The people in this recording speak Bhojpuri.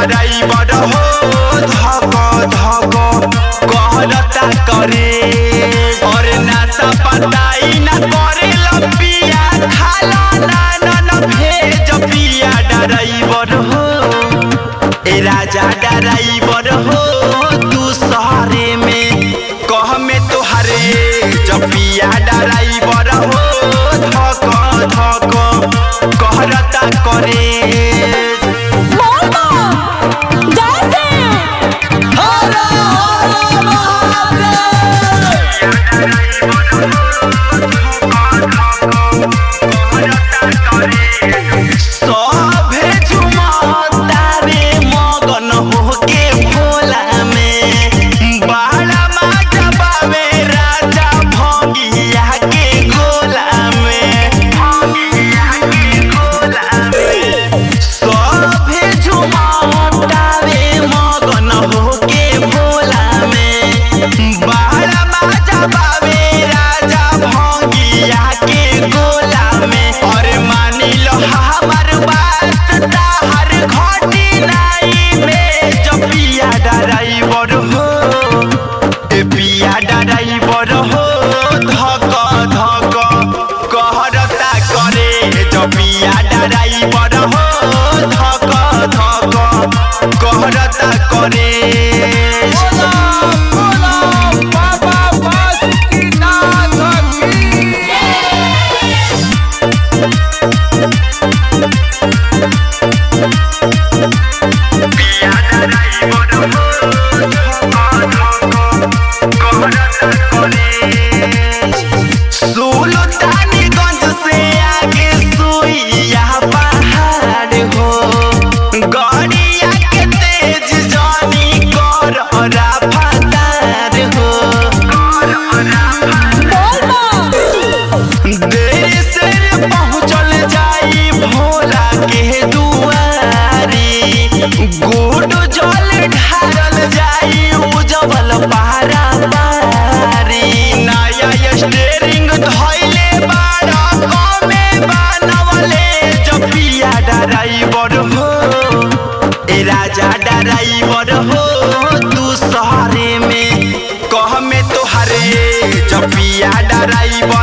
ड्राइवर हो धक धक कहलता करे और नासा पताई न करे लपिया खाला नानन भेज पिया ड्राइवर हो ए राजा ड्राइवर हो तू शहरे में कह में तोहरे जपिया ड्राइवर हो धक धक कहलता करे सभे झुमतारे मगन होके भोला में बड़ा मजा पावे राजा भंगिया के गोला में सभे झुमतारे मगन होके भोला में बड़ा मजा पावे राजा भंगिया के गोला में और मानी लो हमार बात हर घटी नाई में जब पिया ड्राइवर हो ए पिया ड्राइवर हो धक धक कहरता करे जब पिया ड्राइवर हो धक धक कहरता करे सुल्तानगंज से आगे सुइया पहाड़ हो गाड़िया के तेज जानी कर रफ्तार हो देर से पहुँचल जाई भोला के दुआरी गुड जल ढारल जाई उजवल पहाड़ा पारी नया स्टेरिंग धइले बाड़ा कमे बनवले जपिया ड्राइवर हो ए राजा ड्राइवर हो तू शहरे में कह में तोहरे जपिया ड्राइवर